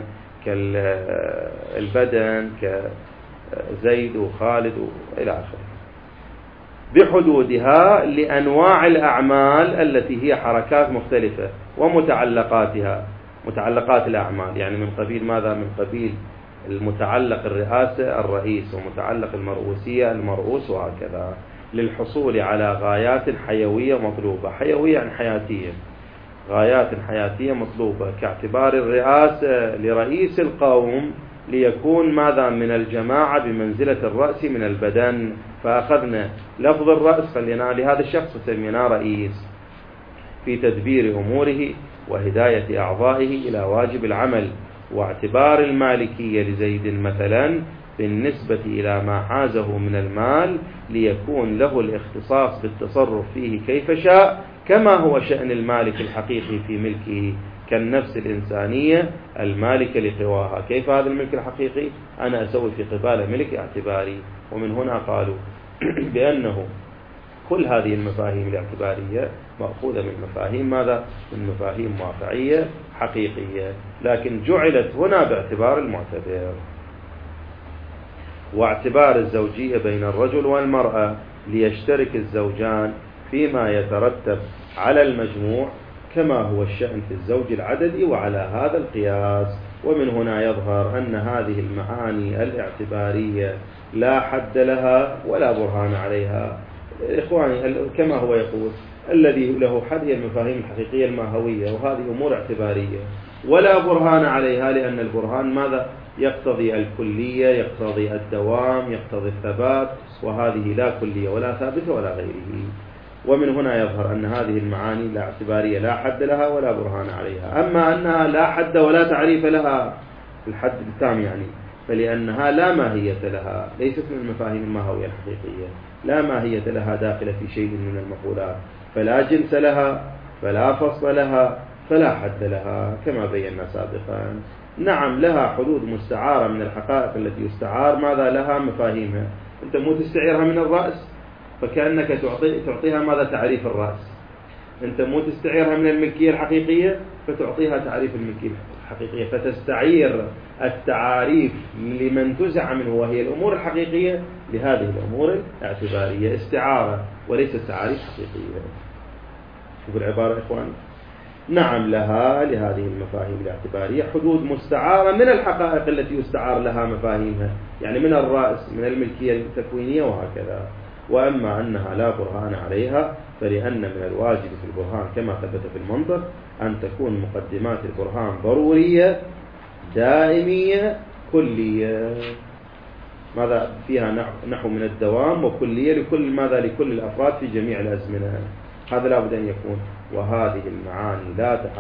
S1: كالبدن، كزيد وخالد إلى آخره، بحدودها لأنواع الأعمال التي هي حركات مختلفة ومتعلقاتها. متعلقات الأعمال يعني من قبيل ماذا؟ من قبيل المتعلق الرئاسة الرئيس، ومتعلق المرؤوسية المرؤوس، وهكذا، للحصول على غايات حيوية مطلوبة. حيوية يعني حياتية، غايات حياتية مطلوبة، كاعتبار الرئاسة لرئيس القوم ليكون ماذا؟ من الجماعة بمنزلة الرأس من البدن. فأخذنا لفظ الرأس خلينا لهذا الشخص سميناه رئيس في تدبير أموره وهداية أعضائه إلى واجب العمل. واعتبار المالكية لزيد مثلا بالنسبة إلى ما حازه من المال ليكون له الاختصاص بالتصرف فيه كيف شاء، كما هو شأن المالك الحقيقي في ملكه كالنفس الإنسانية المالكة لقواها. كيف هذا الملك الحقيقي؟ أنا أسوي في قبالة ملك اعتباري. ومن هنا قالوا بأنه كل هذه المفاهيم الاعتبارية مأخوذة من مفاهيم ماذا؟ من مفاهيم واقعية حقيقية، لكن جعلت هنا باعتبار المعتبر. واعتبار الزوجية بين الرجل والمرأة ليشترك الزوجان فيما يترتب على المجموع كما هو الشأن في الزوج العددي وعلى هذا القياس. ومن هنا يظهر أن هذه المعاني الاعتبارية لا حد لها ولا برهان عليها. إخواني كما هو يقول الذي له حد هي المفاهيم الحقيقية الماهوية، وهذه أمور اعتبارية ولا برهان عليها، لأن البرهان ماذا؟ يقتضي الكلية، يقتضي الدوام، يقتضي الثبات، وهذه لا كلية ولا ثابتة ولا غيره. ومن هنا يظهر أن هذه المعاني الاعتبارية لا حد لها ولا برهان عليها. أما أنها لا حد ولا تعريف لها الحد التام يعني، فلأنها لا ماهية لها، ليست من المفاهيم الماهوية الحقيقية، لا ماهية لها داخلة في شيء من المقولات، فلا جنس لها، فلا فصل لها، فلا حد لها كما بينا سابقا. نعم لها حدود مستعارة من الحقائق التي يستعار ماذا لها مفاهيمها. أنت مو تستعيرها من الرأس فكأنك تعطيها ماذا؟ تعريف الرأس. أنت مو تستعيرها من الملكية الحقيقية فتعطيها تعريف الملكية الحقيقية، فتستعير التعاريف لمن تزع منه وهي الأمور الحقيقية لهذه الأمور الاعتبارية، استعارة وليست تعاريف حقيقية. شوفوا العبارة إخوان. نعم لها لهذه المفاهيم الاعتبارية حدود مستعارة من الحقائق التي يستعار لها مفاهيمها، يعني من الرأس، من الملكية التكوينية وهكذا. وأما أنها لا برهان عليها فلأن من الواجب في البرهان كما ثبت في المنطق أن تكون مقدمات البرهان ضرورية دائمية كلية، ماذا فيها نحو من الدوام، وكلية لكل ماذا؟ لكل الأفراد في جميع الأزمنة. هذا لا بد أن يكون. وهذه المعاني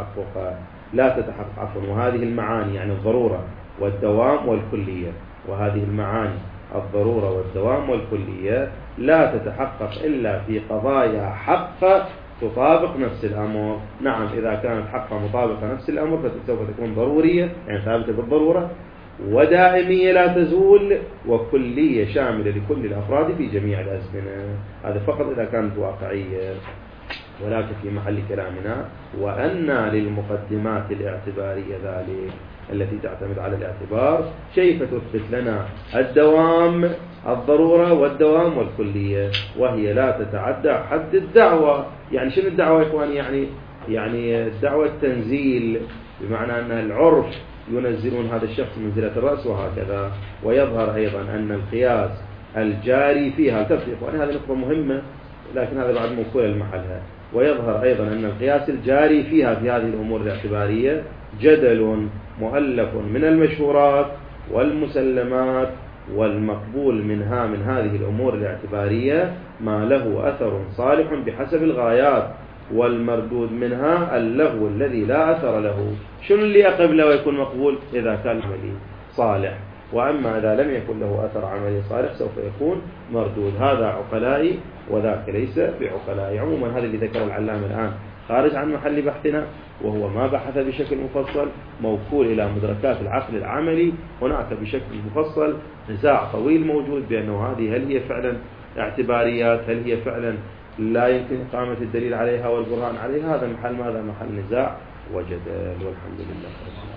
S1: لا تتحقق وهذه المعاني يعني الضرورة والدوام والكلية، وهذه المعاني الضرورة والدوام والكلية لا تتحقق إلا في قضايا حق تطابق نفس الأمر. نعم إذا كانت حقا مطابقة نفس الأمر فسوف تكون ضرورية يعني ثابتة بالضرورة، ودائمية لا تزول، وكلية شاملة لكل الأفراد في جميع الأزمنة. هذا فقط إذا كانت واقعية. ولكن في محل كلامنا وأن للمقدمات الاعتبارية ذلك التي تعتمد على الاعتبار كيف تثبت لنا الدوام، الضرورة والدوام والكلية، وهي لا تتعدى حد الدعوة. يعني شنو الدعوة يا إخواني؟ يعني الدعوة التنزيل، بمعنى أن العرف ينزلون هذا الشخص منزلة الرأس وهكذا. ويظهر أيضا أن القياس الجاري فيها تفرق، وأنا هذه نقطة مهمة لكن هذا بعد موصول لمحلها. ويظهر أيضا أن القياس الجاري فيها في هذه الأمور الاعتبارية جدل مؤلف من المشهورات والمسلمات، والمقبول منها من هذه الأمور الاعتبارية ما له أثر صالح بحسب الغايات، والمردود منها اللغو الذي لا أثر له. شنو اللي يقف له ويكون مقبول؟ إذا كان عملي صالح، وأما إذا لم يكن له أثر عملي صالح سوف يكون مردود. هذا عقلائي وذاك ليس بعقلائي. عموما هذا اللي ذكر العلامة الآن خارج عن محل بحثنا، وهو ما بحث بشكل مفصل، موكول إلى مدركات العقل العملي. هناك بشكل مفصل نزاع طويل موجود بأنه هذه هل هي فعلا اعتباريات، هل هي فعلا لا يمكن إقامة الدليل عليها والبرهان عليها. هذا محل ماذا؟ محل نزاع وجدل، والحمد لله.